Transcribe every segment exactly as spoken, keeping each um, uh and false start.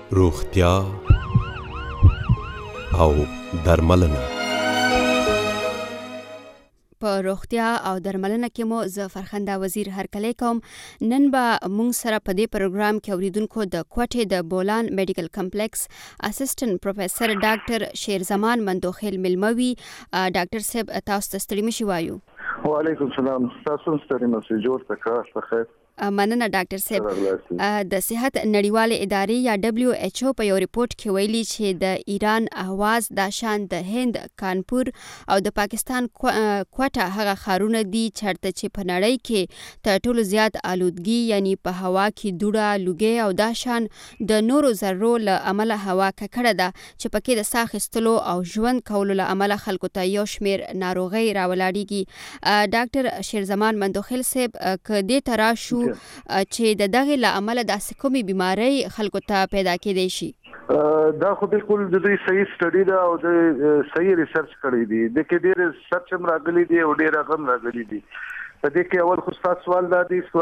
روغتیا او درملنه. په روغتیا او درملنه کې مو زه فرخنده وزیر هرکلی کوم. نن به مونږ سره په دې پروګرام کې اوریدونکو د کوټې د بولان میډیکل کمپلیکس اسسټنټ پروفیسر ډاکټر شیرزمان مندوخیل ملموي. ډاکټر صاحب تاسو ته ستړي مشي وایو. وعلیکم السلام. تاسو ستړي مشي. جوړ تکا څه مننه ډاکټر صاحب. د صحت نړیوالې ادارې یا دبليو ایچ او په یو ریپورت کې ویلي چې د ایران اهواز د شان د هند کانپور او د پاکستان کوټه هغه ښارونه دي چېرته چې په نړۍ کې تر ټولو زیات آلودګي یعنی په هوا کې دوړه لوګي او د شان د نورو ذرو له امله هوا ککړه ده چې پکې د ساه اخیستلو او ژوند کولو له امله خلکو ته یو شمیر ناروغۍ راولاړېږي. ډاکټر شیرزمان مندوخیل صاحب که دې ته راشو چې د دغه له امله د کومې بیماری خلکو ته پیدا کېدای شي؟ دا خو بالکل د دې صحیح سټډي دا او د صحیح ریسرچ کړی دی. د کې ډېر ریسرچ هم راغلي دي او ډېر هم راغلي دي. په دې کې اول خو تاسو سوال دا دی چې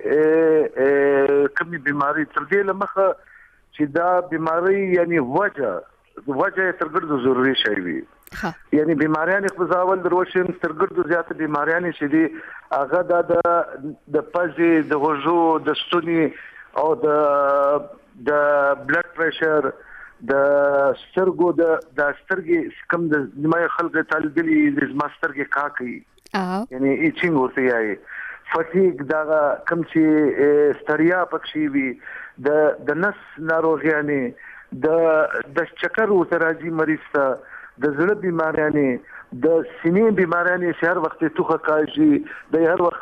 کومې بیماری تر دې لمخه چې دا بیماری یعنی وجه وجه تر ګرځو ضروري شي وي. یعنی بیماریان خپزاول دروشن سترګردو زیات بیماریان چې دي هغه د د پزې د غوږو د ستوني او د د بلډ پريشر د سترګو د د سترګې کم د نیمه خلک تلګلي د ماسترګې کاکي یعنی ایچینګ ورته یې فټیګ دا کم چې ستړیا پکشي وي د د نس ناروغیانه د د چکر ورته راځي مریض ته د زړه بیماریانې د سینې بیماریانې چې هر وخت توخه کاږي د هر وخت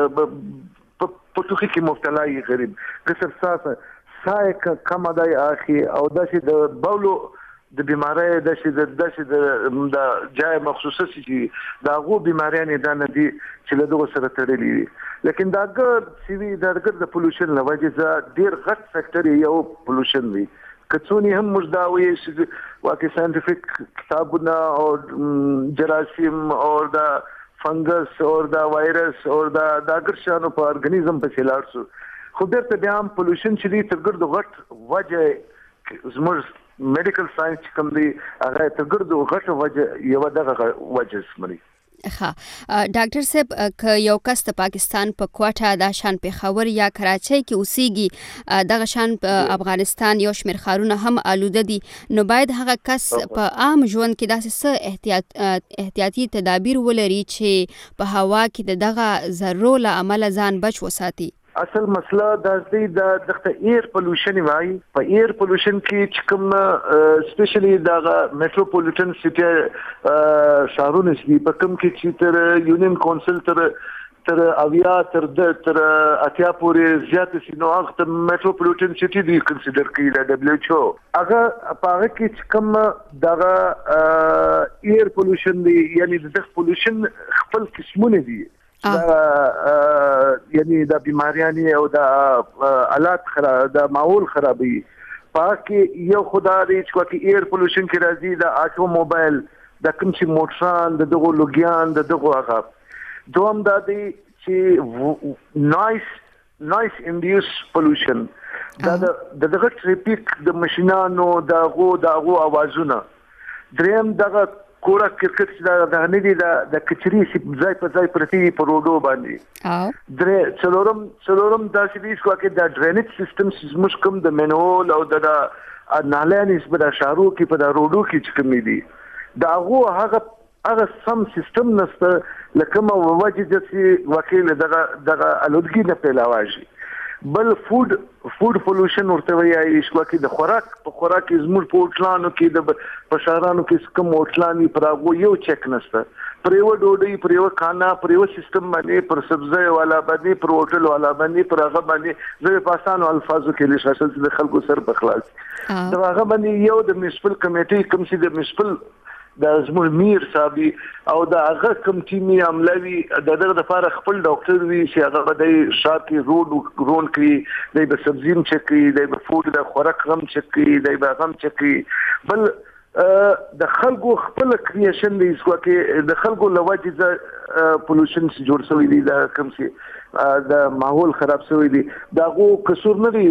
په توخه کې مبتلا یې غریب کسر ساسه سایه کم دای اخی او داسې د بولو د بیماری داسې د داسې د جای مخصوصه چې دا غو بیماریانې دا نه دي چې له دغه سره تړلې دي. لیکن دا ګر چې دا ګر د پولوشن لوجه ډیر غټ فیکټر یو پولوشن دی. کڅونی هم مجداوی واقعي ساينټیفیک کتابونه او جراثیم او دا فنګس او دا وایرس او دا داګرشانو په ارګانیزم په سیلار سو خو درته بیا هم پولوشن چې دی تر ګرد غټ وجه زموږ میډیکل ساينس کوم دی هغه تر ګرد غټ وجه یو دغه وجه سمري. ها ډاکټر صاحب که یو کس د پاکستان په کوټه د شان پیښور یا کراچۍ کې اوسېږي دغه شان په افغانستان یو شمېر ښارونه هم آلوده دي نو باید هغه کس په عام ژوند کې داسې څه احتیاط احتیاطي تدابیر ولري چې په هوا کې د دغه ذرو له امله ځان بچ وساتي؟ اصل مسله دا دی د دغه ایر پولوشن وای په ایر پولوشن کې چې کوم سپیشلی دا میټروپولیټن سټي شهرونه چې په کوم کې چې تر یونین کونسل تر تر اویا تر د تر اتیا پورې زیات سينو هغه میټروپولیټن سټي دی کنسیډر کړي د دبليو ایچ او هغه په هغه کې چې کوم دا ایر پولوشن دی یعنی د پولوشن خپل قسمونه دي یعنی دا بیماریانی او دا آلات خراب دا ماحول خرابي پاکي یو خدای چې کوي ایر پولوشن کې راځي دا اټوموبایل دا کوم چې موټران د دغه لوګیان د دغه هغه دوم دا دی چې نويس نويس انډیوس پولوشن دا د دغه ټریفیک د ماشينانو دا غو دا غو اوازونه دریم دغه کورا کرکټ دا د هنيدي د کچري چې ځای په ځای پرتی په روډو باندې او درې څلورم څلورم دا چې دې کوکه د ډرینیج سیستم سیستم کوم د منول او د نالانې په د شارو کې په د روډو کې چې کوم دي دا غو هغه هغه سم سیستم نسته لکه ما وجه چې وکیل دغه دغه الودګي نه پیلاواږي بل فود فود پولوشن ورته وایي چې کوکه د خوراک په خوراک کې زموږ په اوټلانو کې د بشارانو کې کوم اوټلاني پراغو یو چک نسته پر یو ډوډۍ پر یو کانا پر یو سیستم باندې پر سبزی والا باندې پر هوټل والا باندې پر هغه باندې زه په اسانو الفاظو کې لشل د خلکو سر په خلاص دا هغه باندې یو د میونسپل کمیټې کوم چې د میونسپل د زموږ میر صاحب او د هغه کوم ټیمي عملوي د دغه لپاره خپل ډاکټر وی چې هغه د شاکي روډ رون کوي د سبزیم چکی د فود د خوراک غم چکی د غم چکی بل د خلکو خپل کریشن دی چې د خلکو لوجه پولوشن جوړ شوی دی دا کوم چې د ماحول خراب شوی دی دا غو قصور نه دی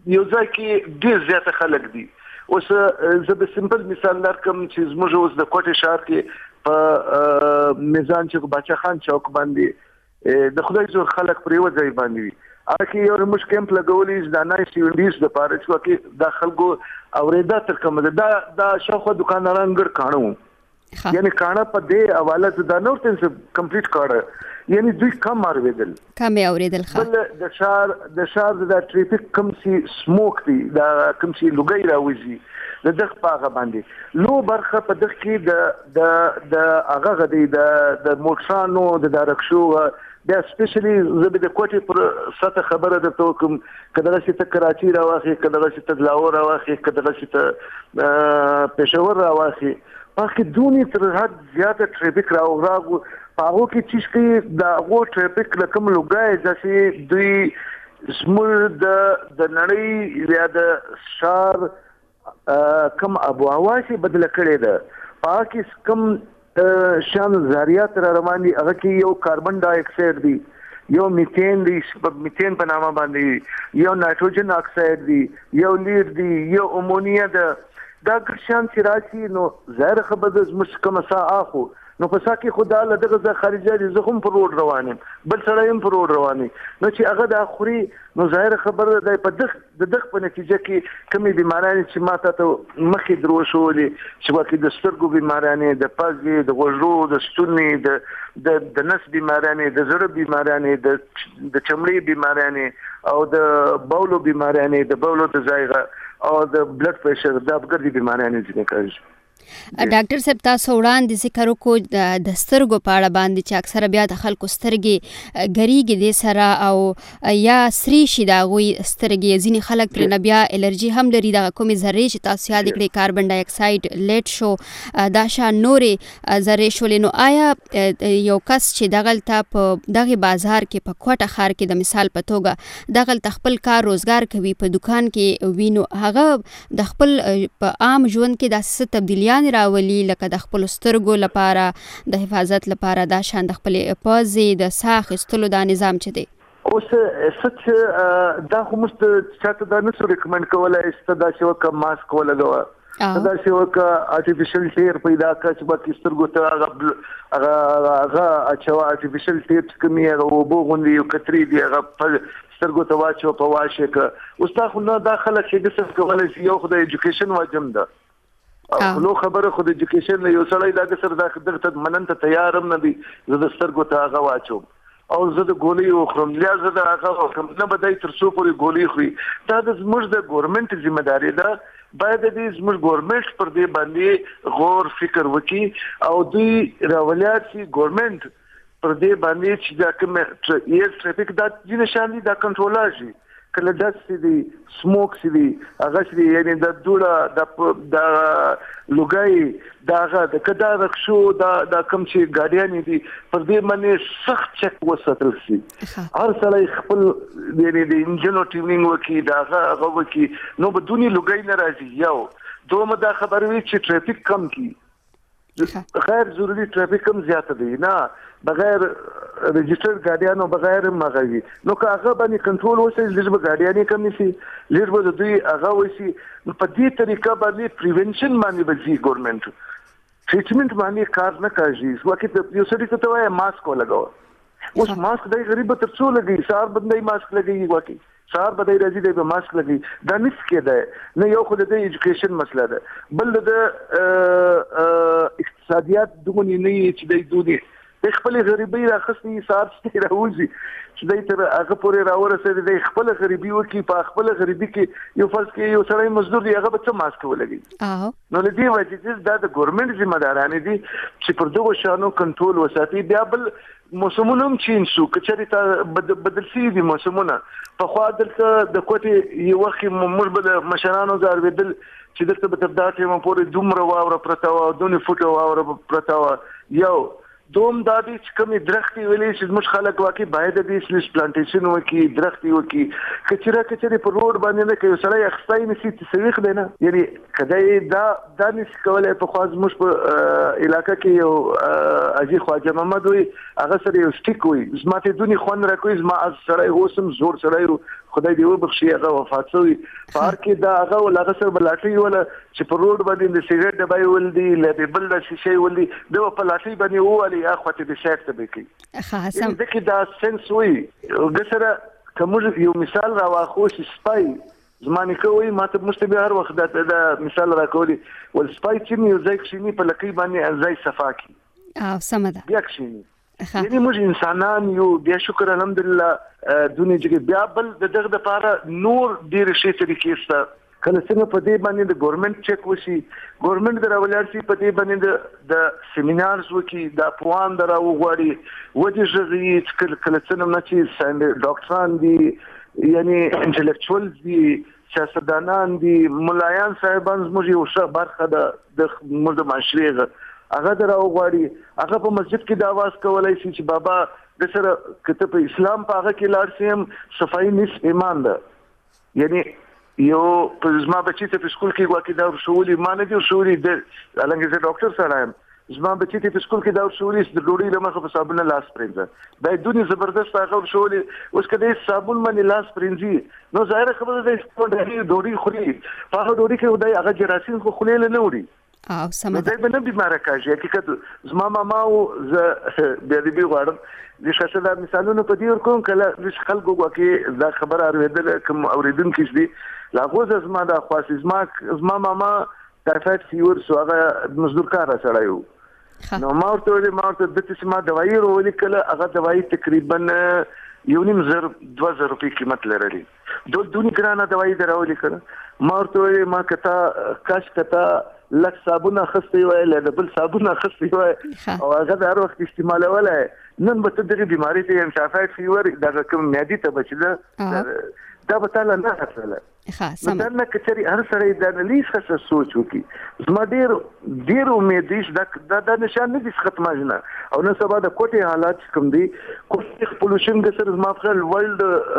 یو ځای کې ډېر زیات خلک دي. اوس زه به سمپل مثال درکم چې زموږ اوس د کوټې ښار کې په میزان چوک باچا خان چوک باندې د خدای زور خلک پر یو ځای باندې وي. هغه کې یو موږ کیمپ لګولې د نای سیونډیز د پاره چې د خلکو اورېدا تر کومه دا د شاوخوا دکانداران ګر کانو یعنی کاڼه په دې حواله دا نور څه کمپلیټ کړه یعنی دوی کم اوریدل کم اوریدل خا بل د شهر د شهر د ټریفیک کم سي سموک دی دا کم سي لوګي راوځي د دغه پاغه باندې لو برخه په دغه کې د د د هغه غدي د د موټرانو د دارکشو بیا سپیشلی زه د کوټې پر سطح خبره درته کوم کله چې ته کراچي راوخې کله چې ته لاهور راوخې کله چې ته پېښور راوخې پکې دونی تر حد زیاته ټریفیک راوغراغو هغه کې چې کې دا غو ټریفیک لکم لوګای چې دوی زموږ د د نړۍ یا د شار کم ابو هوا چې بدل کړي ده پاکستان کم شان ذریات را روان دي هغه کې یو کاربن ډای اکساید دی یو میثین دی میثین په نامه باندې یو نایټروجن اکساید دی یو لیر دی یو امونیا ده دا شان چې راشي نو ظاهر خبره زموږ کومه ساعه خو نو په ساکي خدا له دغه خارجه دي زخم پر روډ روانم بل سره هم پر روډ رواني نو چې هغه د اخري نو ظاهر خبره د په دغه د دغه په نتیجه کې کمی بیمارانه چې ماته ته مخې درو شولې چې واکې د سترګو بیمارانه د پزې د غوږو د ستوني د د د نس بیمارانه د زړه بیمارانه د د چمړي بیمارانه او د بولو بیمارانه د بولو د ځایغه او د بلډ پريشر د افګردي بیمارانه ځنه کوي. ډاکټر صاحب تاسو وړاندې ذکر وکړو د سترګو په اړه باندې چې اکثره بیا د خلکو سترګې ګریږي د سره او یا سری شي دا غوي سترګې ځینې خلک پر نه بیا الرجی هم لري د کومې ذرې چې تاسو یاد کړئ کاربن ډای اکساید لیټ شو دا شان نورې ذرې شولې نو آیا یو کس چې دغلته په دغه بازار کې په کوټه ښار کې د مثال په توګه دغلته خپل کار روزګار کوي په دکان کې وینو هغه د خپل په عام ژوند کې داسې تبدیلیات راولي لکه د خپل سترګو لپاره د حفاظت لپاره دا شان د خپل پوزې د ساخ استلو دا نظام چي دي اوس سچ دا هم ست چاته دا نو ریکمند کولای است دا چې وک ماسک ولګوا دا چې وک ارتفیشل ټیر پیدا کړ چې باندې سترګو ته هغه هغه اچو ارتفیشل ټیر کمی هغه وبو غوندي یو کتري دی هغه سترګو ته واچو په واشه ک اوس تا خو نه داخله چې د څه کولای شي یو خدای ایجوکیشن واجب ده او نو خبره خو د ایجوکیشن له یو سړی د سر د دغه مننت تیارم نه دي زه د سترګو ته هغه واچوم او زه د ګولۍ وخورم یا زه د هغه وخورم نه بدای تر څو پورې ګولۍ خوري دا د زموږ د ګورنمنت ذمہ داری ده باید د زموږ ګورنمنت پر دې باندې غور فکر وکړي او دوی راولیات سي ګورنمنت پر دې باندې چې دا کوم ایر ټریفیک دا د نشان دي دا کنټرول شي کله داس دي سموک دي هغه شي یعنی د دوړه د د لوګي داغه د کدا رخصو دا د کم شي ګاډیان دي پر دې باندې سخت چک وساتل شي هر سړی خپل یعنی د انجن ټیونینګ وکي داغه هغه وکي نو بدونی لوګي نه راځي یو دومره دا خبر وی چې ټریفیک کم کی غیر ضروري ټریفیک کم زیات دی نه بغیر رجسٹرډ ګاډیانو بغیر مغوي نو که هغه باندې کنټرول وشي لږ ګاډیانې کم نشي لږ به دوی هغه وشي په دې طریقه باندې پریونشن باندې بچي ګورنمنت ټریټمنټ باندې کار نه کوي وکه په یو سړي ته وایي ماسک ولګاو اوس ماسک دای غریب تر څو لګي سار باندې ماسک لګي وکه سار بدای راځي د ماسک لګي دا نس کېده نه یو خو د ایجوکیشن مسله ده بل د اقتصادیات دغه نه چې د دوی د خپل غریبي راخستي سار ستې راوځي چې د تر هغه پورې راورسېد د خپل غریبي وکي په خپل غریبي کې یو فرض کې یو سړی مزدور دی هغه به څه ماسک ولګي نو لدی وجه چې دا د ګورنمنت ذمہ دارانه دي چې پر دغه شانو کنټرول وساتي بیا بل موسمونه هم چین شو کچري ته بدل شي دي موسمونه په خوا دلته د کوټي یو وخت مربل مشرانو زار بدل چې دلته به تبداټه مو پورې دومره واوره پرتا و دونی فوټو واوره پرتا و یو دوم د دې چې کومې درختي ویلې چې موږ خلک واکي باید د دې پلانټیشن وکي درختي وکي کچره کچري په روډ باندې نه کوي سړی اخستای نشي تسويخ دی نه یعنی کدی دا د نس کولای په خواز موږ په علاقې کې یو اجي خواجه محمد وي هغه سره یو سټیک وي زماته دونی خون راکوي زما از سړی اوسم زور سړی خدای دې وبخښي هغه وفات شوی پار کې دا هغه ولغه سره بلاټي ولا چې په روډ باندې د سیګریټ ډبای ولدي لدی بل د شیشې ولدي د په لاټي باندې وولي اخوته د شیټ ته بکی خاصم دې کې دا سنس وي د سره کوم یو مثال را واخو چې سپای زمانه کوي ماته مشتبه هر وخت دا مثال را کوي ول سپای چې یو ځای کې په لکې باندې ځای صفاکی او سمده بیا کې یعنی موږ انسانان یو بیا شکر الحمدلله دنیا کې بیا بل دغه د پاره نور ډیر شي طریقې سره کله څنګه په دې باندې د ګورنمنت چک وشي ګورنمنت دراولار سي په دې باندې د سیمینارز وکي د پوان دراو غواړي وجه ژغي کله کله څنګه نه چې ساينس ډاکټران دي یعنی انټلیکچوال دي سیاستدانان دي ملایان صاحبان زموږ یو څه برخه د موږ د معاشره هغه دراو غواړي هغه په مسجد کې د आवाज کولای شي چې بابا د سره کته په اسلام په هغه کې لاړ سیم صفائی نس ایمان ده یعنی یو زما بچی ته په سکول کې واکې دا شولې مانه دي شولې د الانګه زه ډاکټر سره یم زما بچی ته په سکول کې دا شولې د ډوډۍ لمخه په صابون لاس پرېنځه دا دونی زبردست هغه شولې اوس کله صابون باندې لاس پرېنځي نو ظاهر خبره ده چې ډوډۍ خوري په هغه ډوډۍ کې ودای هغه جراثیم خو خلل نه وړي او سمده دا به نه بیماره کاږي حقیقت زما ماما او ز بیا دې غواړم د شاشه دا مثالونه په دې ورکوم کله د خلکو کې دا خبر اوریدل کوم اوریدونکو دي لاغوز زما د خاص زما زما ماما ټایفاید فیور سو هغه مزدور کار سره یو نو ما ورته ما ورته د څه ما دوايي ورولې کله هغه دوايي تقریبا یو نیم زر دوه زره روپۍ قیمت لري دوه دونی ګرانه دوايي دراولې کړه ما ورته ما کته کاش کته لک صابونه خستې وای له بل صابونه خستې وای او هغه هر وخت استعمالولای نن به ته دغه بیماری ته ټایفاید فیور دا کوم معدې ته بچله دا به تعالی نه حاصله خاصه دا نه کچري هر سره د انالیز خاصه سوچ وکي زما ډیر ډیر امید دي دا د نشان نه دي ختمه نه او نن سبا د کوټي حالات کوم دي کوټي پولوشن د سر زما په ورلد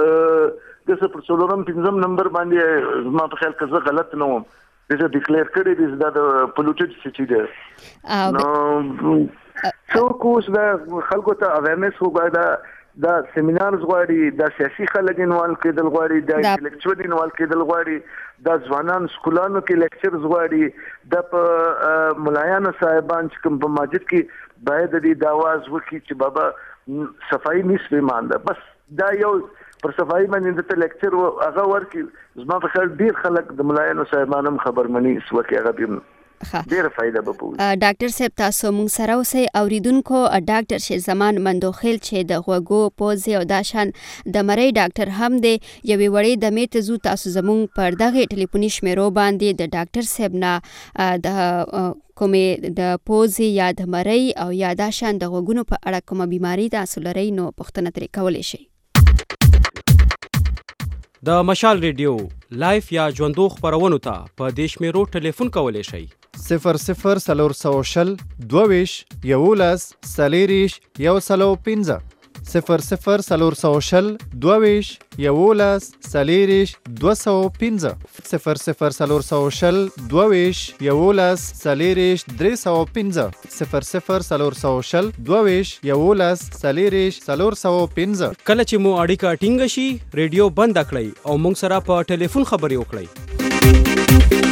د سر پرسولرم پنځم نمبر باندې زما په خیال کې غلط نه وم دغه ډیکلیئر کړی دي دا د پولوټډ سټی دی نو څو کوس دا خلکو ته اویرنس وګړه دا سیمینارز غواړي دا سیاسي خلک انوال کېدل غواړي دا انټلیکچوال انوال کېدل غواړي دا ځوانان سکولانو کې لیکچرز غواړي د په ملایانو صاحبان چې کوم په مسجد کې باید د आवाज وکړي چې بابا صفائی نس ایمان ده بس دا یو پر صفائی باندې د لیکچر هغه ورکی زما په خیال ډیر خلک د ملایانو صاحبانو خبر مني اس وکه هغه بیم ډیره فائدہ به پوي ډاکټر صاحب تاسو مونږ سره اوسئ اوریدونکو ډاکټر شیرزمان مندوخیل چې د غوګو پوزي او داشان د مری ډاکټر هم دی یوې وړې د میته زو تاسو زمونږ پر دغه ټلیفوني شمیرو باندې د ډاکټر صاحب نه د کومې د پوزي یا د مری او یا داشان د غوګونو په اړه کومه بیماری تاسو لرئ نو پوښتنه ترې کولی شئ د مشال ریډیو لایف یا ژوندو خبرونو ته په دې شمیرو ټلیفون کولی شئ صفر صفر سلور سو شل دوویش یولس سلیریش یو سلو پنځه صفر صفر سلور سو شل دوویش یولس سلیریش دو سو پنځه صفر صفر سلور سو شل دوویش یولس سلیریش درې سو پنځه صفر صفر سلور سو شل دوویش یولس سلیریش سلور سو پنځه کله چې مو اړیکه ټینګه شي ریډیو بند کړئ او موږ سره په ټلیفون خبرې وکړئ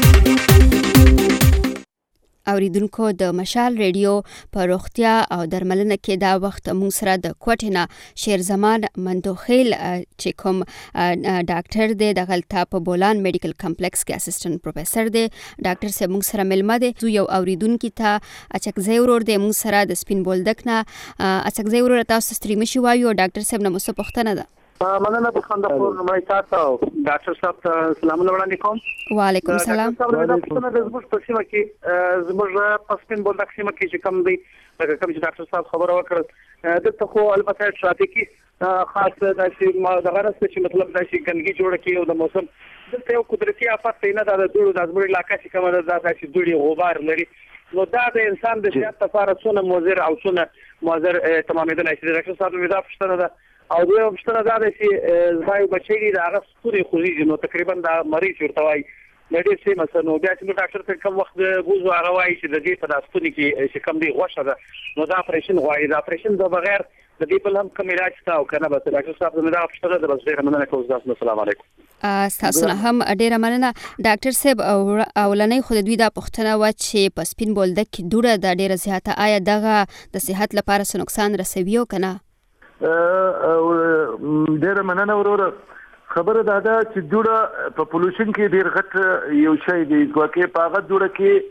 اوریدونکو د مشال ریډیو په روغتیا او درملنه کې دا وخت موږ سره د کوټینا شیرزمان مندوخیل چې کوم ډاکټر دی د غلطا په بولان میډیکل کمپلیکس کې اسسټنټ پروفیسور دی ډاکټر صاحب موږ سره ملما دی زو یو اوریدونکو ته اچکځي ورور دی موږ سره د سپین بولدک نه اچکځي ورور تاسو ستړي مشي وایو ډاکټر صاحب نو مست پښتنه ده مننه په خندپور نمای تاسو ډاکټر صاحب ته سلام وړاندې کوم وعلیکم السلام ډاکټر صاحب د زموږ په سیمه کې زموږ په سپین بولدک سیمه کې چې کوم دی لکه کوم چې ډاکټر صاحب خبره وکړه دلته خو البته ټرافیکي خاص د شي ما د غرض چې مطلب د شي ګندګي جوړه کی او د موسم دلته یو قدرتي آفت نه د دوړو د زموږ علاقې چې کومه د داسې دوړي غبار لري نو دا د انسان د صحت لپاره څونه مضر او څونه مضر تمامېدل شي ډاکټر صاحب مې دا پوښتنه ده او دوی مشتره دا دی چې زمایو بچی دی دا هغه ستوري خوځي نو تقریبا دا مریض ورته وایي د دې څه مثلا نو بیا چې ډاکټر ته کوم وخت بوزو هغه وایي چې د دې په داستوني کې چې کوم دی غوښه ده نو دا اپریشن غواړي دا اپریشن د بغیر د دې بل هم کوم علاج تا او کنه بس ډاکټر صاحب زموږ د افسر د بس ډیر مننه کوم تاسو. السلام علیکم. تاسو نه هم ډیره مننه ډاکټر صاحب. اولنۍ خو د دوی دا پوښتنه و چې په سپین بولدک کې دوړه د ډیره زیاته آیا دغه د صحت لپاره څه نقصان رسوي او کنه؟ ډیره مننه وروره. خبره دا ده چې دوړه په پولوشن کې ډیر غټ یو شی دی. ځکه په هغه دوړه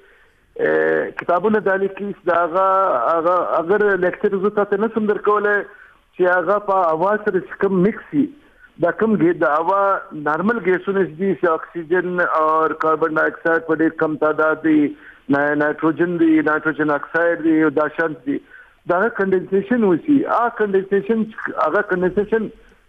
کې کتابونه د لیکي داغه هغه اگر لیکچر زو ته نه سم درکوله چې هغه په اواز سره کوم مکسي دا کوم ګي دا هوا نارمل ګیسونه دي چې اکسیجن او کاربن ډای اکساید په ډیر کم تعداد دي، نایټروجن دي، نایټروجن اکساید دي او دا شانت دي. دا کنډنسیشن وسی ا کنډنسیشن هغه کنډنسیشن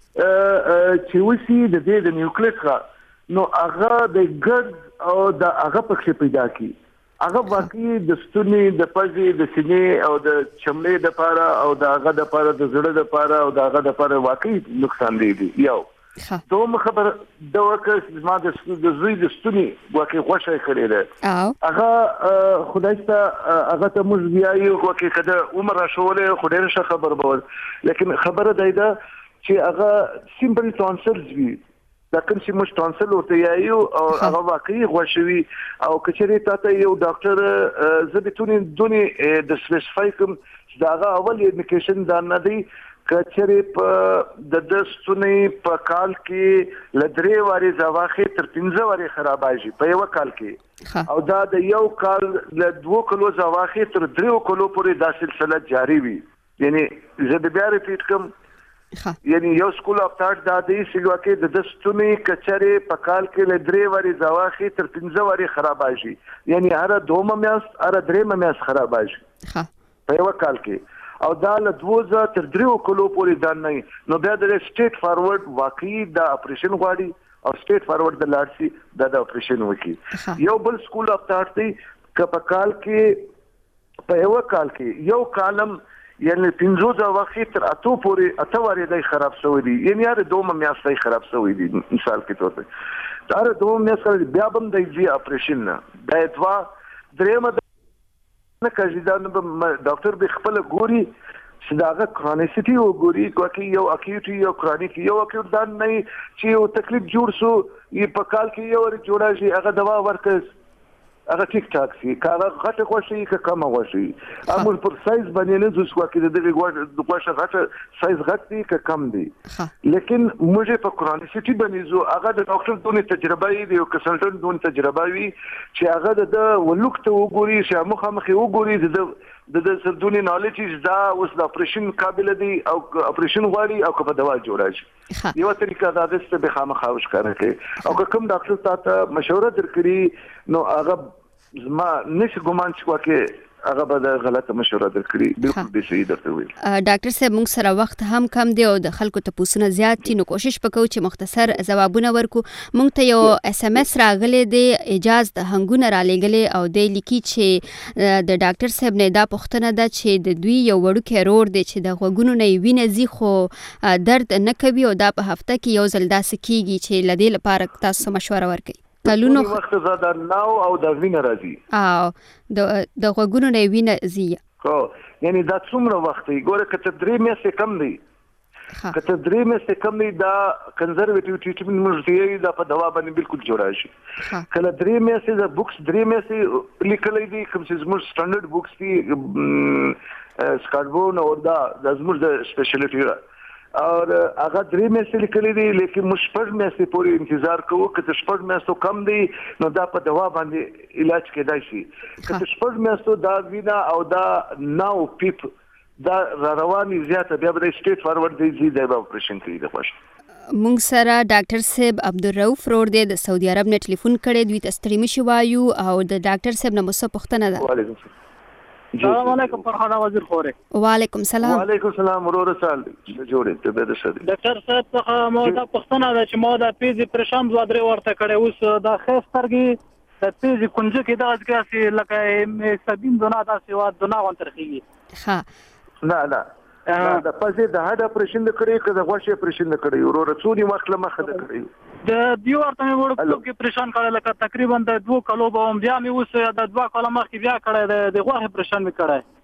چې وسی د دې د نیوکلیس نو هغه د ګډ او د هغه پکې پیدا کی هغه واقعي د ستوني د پزې د سینې او د چمړې د لپاره او د هغه د لپاره د زړه د لپاره او د هغه د لپاره واقعي نقصان دی. یو دوم خبر د وکړ ما د زوی د ستوني واقعي خوشاله کړی دی هغه خدای ته هغه ته موږ بیا یو واقعي کده عمر شولې خو ډېر ښه خبر بول. لیکن خبره دی دا چې هغه سیمپل ټانسلز وی دا کوم چې موږ ټانسل ورته یایو او هغه واقعي غوښوي او کچري تاسو یو ډاکټر زبیتونی دونی د سپیسیفای کوم دا هغه اول انډیکیشن دا نه دی کچري په د دستونی په کال کې لدرې واري ځواخه تر پنځه واري خرابایي په یو کال کې او دا د یو کال له دوه کلو ځواخه تر دریو کلو پورې دا سلسله جاری وي. یعنی زه د بیا ریپیټ کوم یعنی یو سکول اف تھاټ دا دی چې واکه د دستونی کچري په کال کې له درې واري ځواخي تر پنځه واري خرابایي. یعنی هر دوه میاس هر درې میاس خرابایي په یو کال کې او دا له دوه تر دریو کلو پورې دا نه. نو بیا د سټیټ فارورډ واقعي دا اپریشن غواړي او سټیټ فارورډ د لاړسي دا د اپریشن وکي. یو بل سکول اف تھاټ دی ک په کال کې په یو کال کې یو کالم یعنی پنځو ځواخي تر اتو پورې اتواري دای خراب شوی دي. یعنی هر دوه میاشتې خراب شوی دي مثال کې تور ته دا هر دوه میاشتې بیا بم د جی اپریشن نه دا اتوا درېمه نه کوي دا ډاکټر به خپل ګوري چې داغه کرونیسټي او ګوري کوکي یو اکیوټي یو کرونیک یو اکیوټ دا نه چې یو تکلیف جوړ شو یې په کال کې یو ور جوړا شي هغه دوا ورکړي هغه ټیک ټاک سي کاغه غټه خوشي که کم خوشي امر پر سایز باندې نه زوس کوکي د دې غوړ د خوشه غټه سایز غټ دي که کم دي. لیکن موږ په کرونیسټي باندې زو هغه د ډاکټر دونه تجربه دی او کنسلټنټ دونه تجربه وي چې هغه د ولوکته وګوري چې مخامخ وګوري د د د سردونی نالج دا اوس د اپریشن قابل دی او اپریشن غواړي او په دوا جوړاږي. یو طریقه دا د ست به خامخاوش کار کوي او کوم ډاکټر ته مشوره درکړي نو هغه ما نش ګمان چې واکه هغه به د غلطه مشوره درکړي بالکل به صحیح درته وي. ډاکټر صاحب موږ سره وخت هم کم دی او د خلکو ته پوښتنه زیات دي نو کوشش وکړو چې مختصر ځوابونه ورکو. موږ ته یو اس ام اس راغلی دی اجازه د هنګونه را لګلې او د لیکي چې د ډاکټر صاحب نه دا پوښتنه ده چې د دوی یو وړوکی رور دی چې د غوګونو نه وینې زی خو درد نه کوي او دا په هفته کې یو ځل داسې کیږي چې لدې لپاره تاسو مشوره ورکړئ. کلونو وخت زاده ناو او د وینې راځي او د د غوګونو نه وینې زی خو یعنی دا څومره وخت دی ګوره کته درې میاشتې کم دی کته درې میاشتې کم دی دا کنزرویټیو ټریټمنټ موږ دا په دوا باندې بالکل جوړاشي. کله درې میاشتې د بوکس درې میاشتې لیکلې دي کوم چې زموږ سټانډرډ بوکس دي سکاډبون او دا زموږ د سپیشلیټي اور هغه درې میاشتې لیکلې دي لیکن موږ شپږ میاشتې پورې انتظار کوو که د شپږ میاشتو کم دی نو دا په دوا باندې علاج کېدای شي. که د شپږ میاشتو دا وینا او دا ناو پیپ دا رواني زیاته بیا به سټیټ فارورډ دی زی د اپریشن کوي د خوښ. موږ سره ډاکټر صاحب عبدالرؤف رور دی د سعودي عرب نه ټلیفون کړی دوی ته ستړي مشي وایو او د ډاکټر صاحب نه مو پوښتنه ده. وعلیکم السلام. السلام علیکم فرحانه وزیر خوره. وعلیکم السلام. وعلیکم السلام ورور سال جوړې ته به شد. ډاکټر صاحب څخه مو دا پښتنه ده چې مو دا پیزي پرشام زوادري ورته کړي اوس دا خسترګي د پیزي کنجه کې دا ځکه لکه سبین دونه دا سیوا دونه وانترخي. ها نه نه دا پزې د هډ اپریشن کړي که د غوښې اپریشن کړي ورور څونی وخت لمخه ده کړي د دیو ورته مې وړو کې پریشان کړل لکه تقریبا د دوه کلو به هم بیا مې اوس د دوه کلو مخکې بیا کړی د غوښې پریشان مې کړی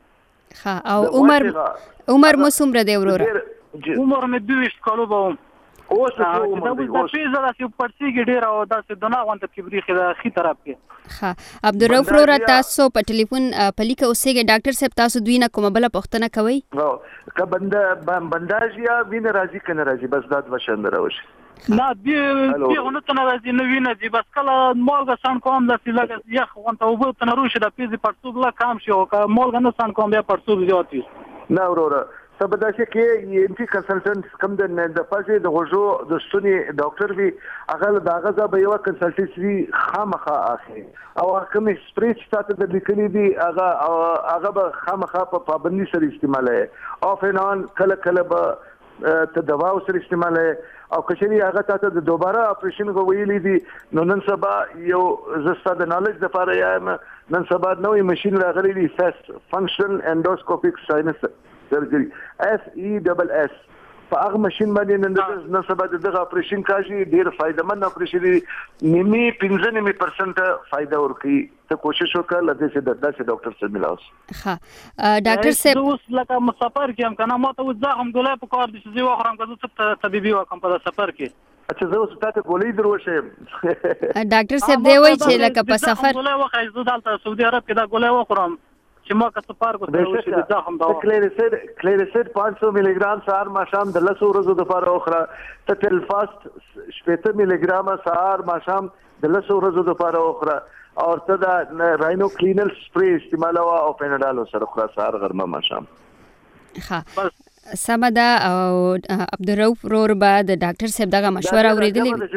ها او عمر عمر مو څومره دی وروره؟ عمر مې دوه ویشت کالو به وم. اوس دا د پیزه داسې پړسېږي ډېره او داسې دنا غونته کې بریښي د ښي طرف کې. ها عبدالرؤف وروره تاسو په ټلیفون په لیکه اوسېږئ، ډاکټر صاحب تاسو دوی نه کومه بله پوښتنه کوئ؟ که بنداژ یا وینه راځي که نه راځي، بس دا دوه شیان راوشي. نه دغه نه ته نه راځي، نه وینه ځي، بس کله مالګه سان کوم داسې لږ یخ غونته اوبه ته نه روشي، د پیزې پړسوب لږ کم شي او که مالګه نه سان کوم بیا پړسوب زیات وي. نه وروره ته به داسې کې ام ټي کنسلټنټ کوم د پزې د غوږو د ستوني ډاکټر وي، هغه د هغه ځای به یوه کنسلټنسي خامخا اخلي او هغه کومې سپرې چې تا ته د لیکلي دي هغه هغه به خامخا په پابندي سره استعمالوي. آف اینډ آن کله کله به ته دوا سره استعمالوي او که چېرې هغه تا ته د دوباره اپریشن ویلي دي نو نن سبا یو زه ستا د نالج دپاره یم، نن سبا نوی مشین راغلی دی فیسټ فنکشنل انډوسکوپیک ساینس سرجري اس ای ډبل اس. په هغه مشین باندې نن سبا دغه اپریشن کاشي ډېر فایدهمند اپریشن دی، نیمې پنځه نیمې پرسنټ فایده ورکوي. ته کوشش وکړه له دې داسې ډاکټر سره ملاو شې. ښه ډاکټر صاحب اوس لکه مسافر کې یم که نه، ما ته اوس زخم ګولۍ په کار دي چې زه وخورم که زه څه طبیبي وکړم په سفر کې. اچھا زه اوس تا ته ګولۍ در وښیم. ډاکټر صاحب دی وایي چې لکه په سفر ګولۍ وخورئ، زه دلته سعودي عرب کې دا ګولۍ وخورم چې ما که سفر کو ته وشي د زخم دوا. کلیریسید کلیریسید پانچ سو ملي ګرام سهار ماښام د لسو ورځو دپاره وخوره. ته ټلفاست شپېته ملي ګرامه سهار ماښام د لسو ورځو دپاره وخوره او ته دا راینو کلینل سپری استعمالوه او پیناډال سره خوره سهار غرمه ماښام. ښه سمه ده. او عبدالرؤف ورور به د ډاکټر صاحب دغه مشوره اورېدلې وي.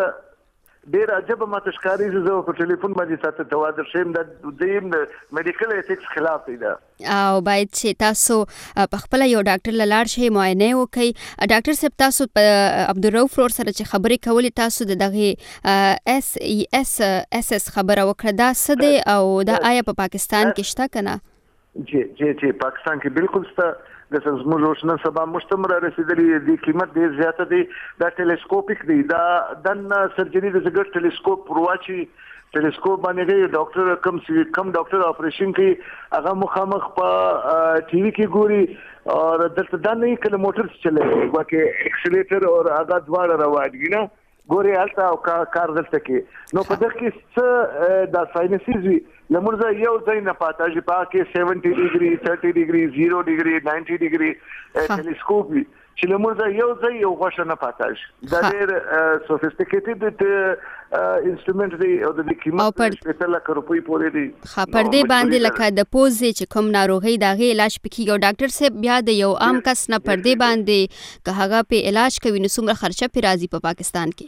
ډېر عجبه ماته ښکاري چې زه په ټلیفون باندې تاته توادر شیم، د دویم د میډیکل ایتکس خلاف دی دا او باید چې تاسو په خپله یو ډاکټر له لاړ شئ، معاینه یې وکئ. ډاکټر صاحب تاسو په عبدالرؤف ورور سره چې خبرې کولې، تاسو د دغې اس ای اس اس اس خبره وکړه، دا څه دی او دا آیا په پاکستان کې شته که نه؟ جی جی جی پاکستان کې بالکل شته. د زموږ اوس نن سبا مشتم را رسېدلي دي، قیمت ډېر زیاته دی. دا ټیلیسکوپیک دی، دا دننه سرجري د زګر ټیلیسکوپ ورواچي ټیلیسکوپ باندې ډاکټر کم کم ډاکټر اپریشن کوي، هغه مخامخ په ټي وي کې ګوري او دلته دا نه کله موټر چلوي واکه اکسلیټر او هغه دواړه روان دي نه ګوري هلته او کار دلته کې. نو په دغه کې څه دا ساینسیز وي لمرزه یو ځای نه پاته چې پاکه سیونټي ډیګري ثلاثين ډیګري زیرو ډیګري نننټي ډیګري ټیلیسکوپ وي چې لمرزه یو ځای یو غوښه نه پاته شي. دا ډېر سوفیسټیکیټډ انسټرومنټ دی او د قیمت شپږ لک روپۍ پورې دی. ها پر دې باندې لکه د پوزې چې کوم ناروغي دغه علاج پکې او ډاکټر صاحب بیا د یو عام کس نه پر دې باندې که هغه په علاج کوي نو څومره خرچه پې راځي په پاکستان کې؟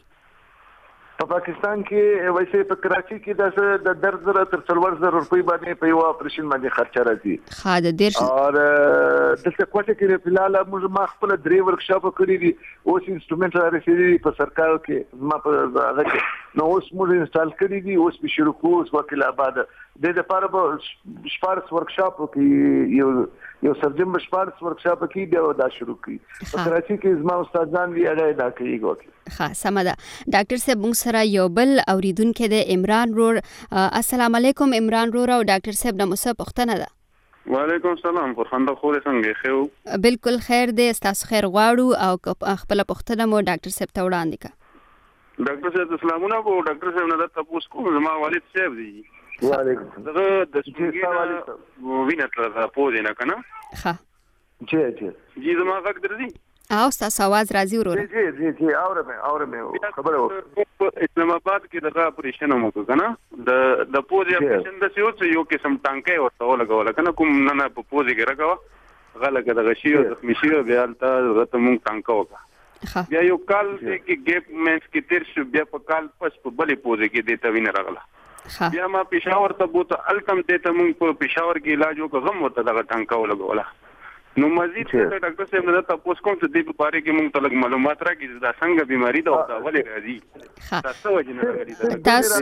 په پاکستان کې ویسے په کراچي کې د درد زره تر څلور زره روپۍ باندې په یو اپریشن باندې خرچه راځي. ها د ډېر او دلته کوټه کې په لاله موږ ما خپل درې ورکشاپ کړی دي، اوس انسټرومنټ را رسېدلي په سرکار کې ما په هغه کې نو اوس موږ انسټال کړی دي، اوس به شروع کوو. اوس وکیل آباد د دې لپاره به شپارس ورکشاپ کې یو یو سرجن به شپارس ورکشاپ کې بیا دا شروع کړي. په کراچي کې زما استادان وی هغه دا کوي وکیل. ها سمه ده. ډاکټر صاحب موږ سره یو بل اوریدونکی دی، عمران رور. السلام علیکم عمران رور. او ډاکټر صاحب نه مو څه پوښتنه ده؟ وعلیکم السلام. فرخنده خو دې څنګه ښه؟ بالکل خیر دی، ستاسو خیر غواړو او خپله پوښتنه مو ډاکټر صاحب ته وړاندې کړه. ډاکټر صاحب سلامونه. کو ډاکټر صاحب نه تاسو کوم زما والد صاحب دی. وعلیکم دغه د سپورګي وینه تر پوزې نه کنه. ها جی جی جی زما غږ درځي او ستاسو आवाज راځي وروره. جی جی جی اورم اورم خبره وکړه. اسلام آباد کې دغه اپریشن مو کنه د د پوزې اپریشن د سیو څه یو قسم ټانکې ورته ولګول کنه کوم نه نه په پوزې کې راغوا غلګه دغه شی او زخمی شی بیا ته ورته مونږ ټانکا وکړه. بیا یو کال کې ګیپ مینس کې تیر شو، بیا په کال پس په بلې پوزې کې دیته وینه راغله. بیا ما پېښور ته بوته التم دیته مونږ په پېښور کې علاج وکړ، غم ورته دغه ټانکا ولګوله. نو مزید ډاکټر صاحب نه تاسو کوم څه دې په اړه کې مونږ ته لږ معلومات راکړي دا څنګه بیماری ده او دا ولې راځي. تاسو وجه نه راغلي تاسو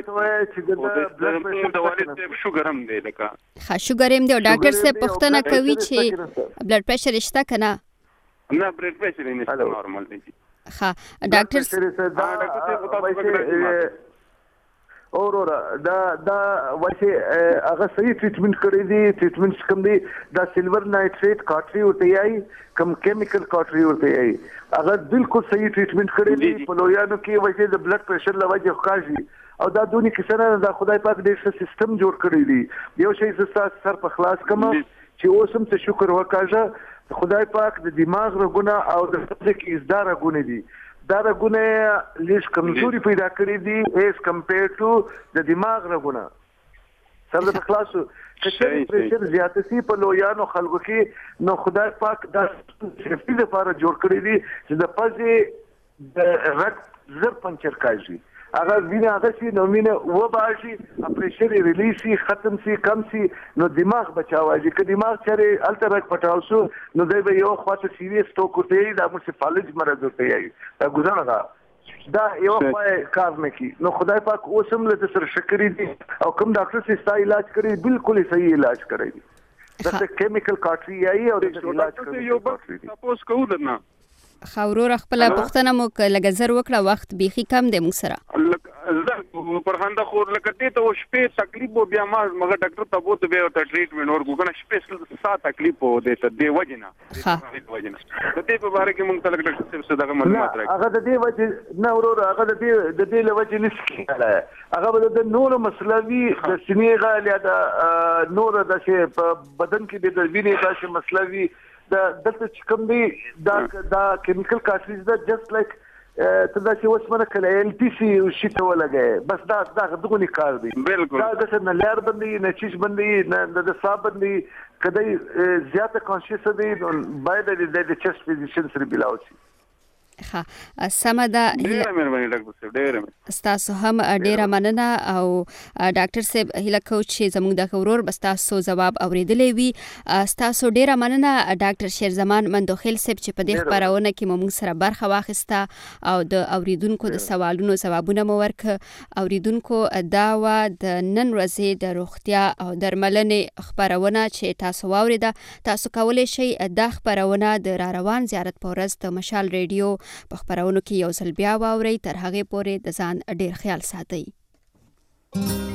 د والد شوګر هم دی لکه ها شوګر هم دی. ډاکټر صاحب پوښتنه کوي چې بلډ پريشر شته کنه؟ نه بلډ پريشر یې نشته، نورمال دی. ها ډاکټر اور دا دا واسه هغه صحیح ټریټمنټ کړی دی. ټریټمنټ کوم دی دا سیلور نایټریټ کاټری ورته یي کوم کیمیکل کاټری ورته یي هغه بالکل صحیح ټریټمنټ کړی دی. په لویانو کې وجه د بلډ پريشر لوجه ښکاري او دا دونی کسانه دا خدای پاک ډېر ښه سیستم جوړ کړی دی. یو شی زستا سر په خلاص کما چې اوسم ته شکر وکړه خدای پاک د دماغ رګونه او د سترګې کې ازدار رګونه دي دا رګونه لیش کمزوري پیدا کړی دي ایز کمپیر ټو د دماغ رګونه سره په خلاصو کچې پريشر زیات سي په لویانو خلکو کې نو خدای پاک دا سیفټي لپاره جوړ کړی دي چې د پزې د رګ زر پنچر کاږي هغه وینه هغه شي نو مینه و باشي پريشر ریلیز شي ختم شي کم شي نو دماغ بچاوږي که دماغ چره الترک پټاو شو نو دوی به یو خواته سیریس ټوک کوي دا مو سفالج مرض ورته یي دا ګزانه دا دا یو خو کار نه کی نو خدای پاک اوسم له سر شکرې دي او کوم ډاکټر چې ستا علاج کوي بالکل صحیح علاج کوي دا کیمیکل کاټری یي او د علاج کوي یو ډاکټر تاسو کوو درنه خاورور خپل پښتنه مو لګ زر وکړه وخت بيخي کم دی موږ سره زه پر خنده خور لکه دې ته شپې تکلیف و بیا ما مګر ډاکټر ته بوت به ته ټریټمنټ ور کوګنه شپې سات تکلیف و دې ته دی وجنه ها وجنه د دې په اړه کې موږ ته ډاکټر څه دغه معلومات راکړي هغه د دې وجه نه ورور هغه د دې د دې لوجه نسکي هغه د نور مسلوي د سینې غالیا د نور د شی په بدن کې د وینې د شی مسلوي دا دلته چې کوم دی دا دا کیمیکل کاټریج دا جست لایک ته دا چې اوس منه کله ال پی سی او شي ته ولګي بس دا دا دغه کار دی بالکل دا د نه لار باندې نه چیز باندې نه د صاحب باندې کله زیاته کانشیس دی باید د چست فزیشن سره بلاوي ها سمدا ډیره مهرباني ډاکټر صاحب ډیره ستاسو هم ډیره مننه او ډاکټر صاحب هله کوچ زموږ د خبرور بس تاسو جواب اوریدلې وي ستاسو ډیره مننه ډاکټر شیرزمان مندوخیل صاحب چې په دې خبرونه کې موږ سره برخه واخیسته او د اوریدونکو د سوالونو جوابونه مو ورک اوریدونکو دا و د نن ورځې د روغتیا او درملنې خبرونه چې تاسو واوریده تاسو کولای شئ د خبرونه د را روان زیارت پورز د مشال ریډیو په خبرونو کې یو ځل بیا واورئ تر هغه پورې د ځان ډیر خیال ساتئ.